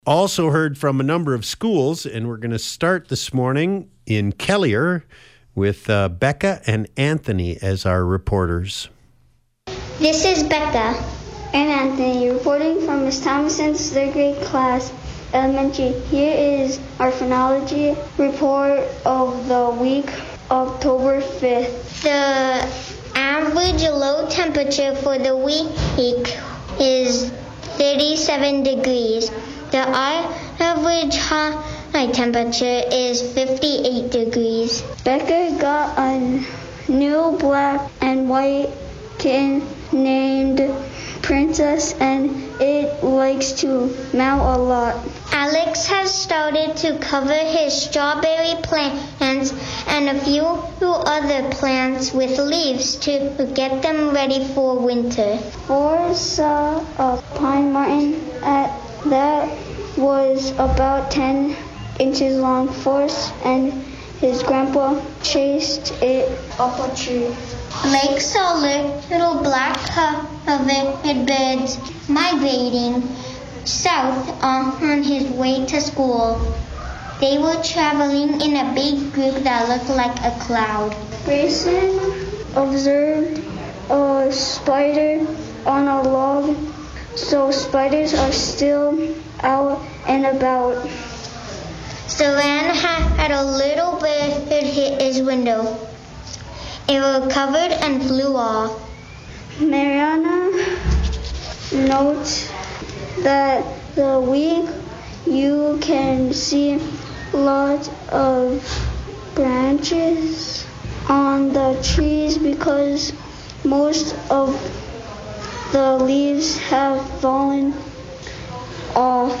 Also heard from a number of schools, and we're going to start this morning in Kelliher with Becca and Anthony as our reporters. This is Becca and Anthony reporting from Miss Thomason's third grade class, elementary. Here is our phonology report of the week, October 5th. The average low temperature for the week is 37 degrees. The average high temperature is 58 degrees. Becca got a new black and white kitten named Princess, and it likes to meow a lot. Alex has started to cover his strawberry plants and a few other plants with leaves to get them ready for winter. Forrest saw a pine marten that was about 10 inches long. Forrest and his grandpa chased it up a tree. Blake saw little black-covered birds migrating south on his way to school. They were traveling in a big group that looked like a cloud. Grayson observed a spider on a log, so spiders are still out and about. Saran had a little bird hit his window. It recovered and flew off. Mariana notes that the week you can see lots of branches on the trees because most of the leaves have fallen off.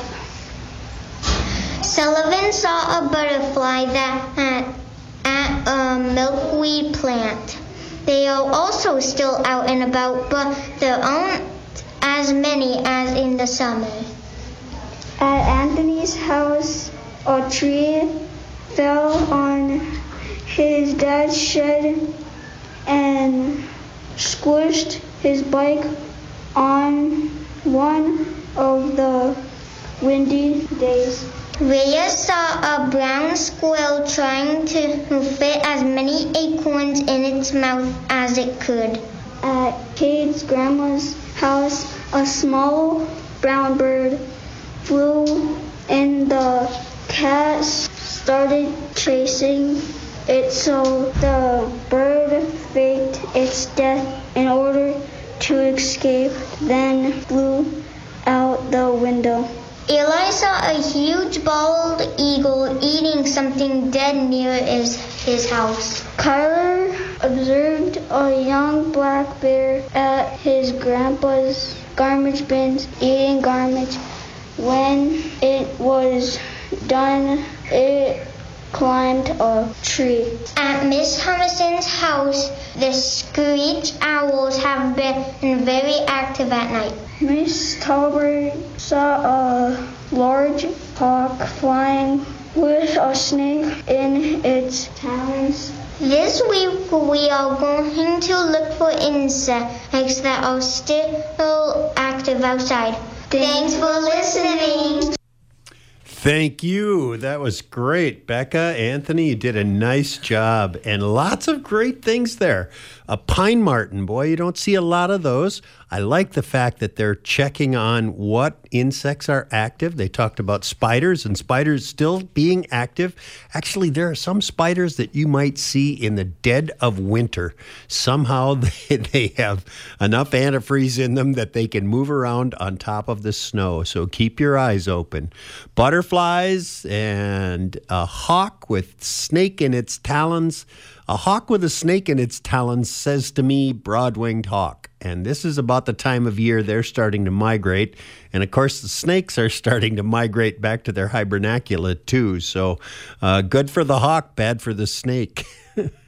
Sullivan saw a butterfly at a milkweed plant. They are also still out and about, but there aren't as many as in the summer. At Anthony's house, a tree fell on his dad's shed and squished his bike on one of the windy days. Rhea saw a brown squirrel trying to fit as many acorns in its mouth as it could. At Kate's grandma's house, a small brown bird flew and the cat started chasing it, so the bird faked its death in order to escape, then flew out the window. Eli saw a huge bald eagle eating something dead near his house. Kyler observed a young black bear at his grandpa's garbage bins eating garbage. When it was done, it climbed a tree. At Miss Thomason's house, the screech owls have been very active at night. Miss Talbert saw a large hawk flying with a snake in its talons. This week we are going to look for insects that are still active outside. Thanks for listening. Thank you. That was great, Becca. Anthony, you did a nice job and lots of great things there. A pine marten, boy, you don't see a lot of those. I like the fact that they're checking on what insects are active. They talked about spiders and spiders still being active. Actually, there are some spiders that you might see in the dead of winter. Somehow they have enough antifreeze in them that they can move around on top of the snow. So keep your eyes open. Butterflies and a hawk with snake in its talons. A hawk with a snake in its talons says to me, broad-winged hawk. And this is about the time of year they're starting to migrate. And, of course, the snakes are starting to migrate back to their hibernacula, too. So good for the hawk, bad for the snake.